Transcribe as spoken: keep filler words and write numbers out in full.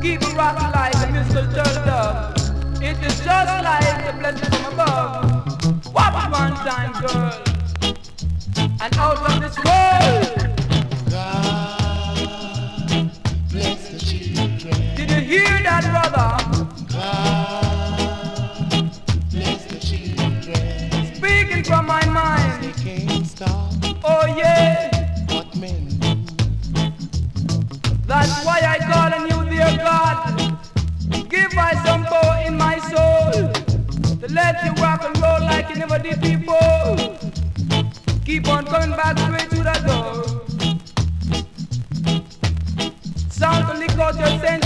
keep it rock like a musical turtle. It is just like the blessing from above. What one time, girl, and out of this world. God bless the children. Did you hear that, brother? God bless the children. Speaking from my mind. They can't stop Oh yeah. what men do. That's why I call on you, dear God. Give I some power in my soul to let you rock and roll like you never did before. Keep on coming back straight to the door. Sound to lick out your sense.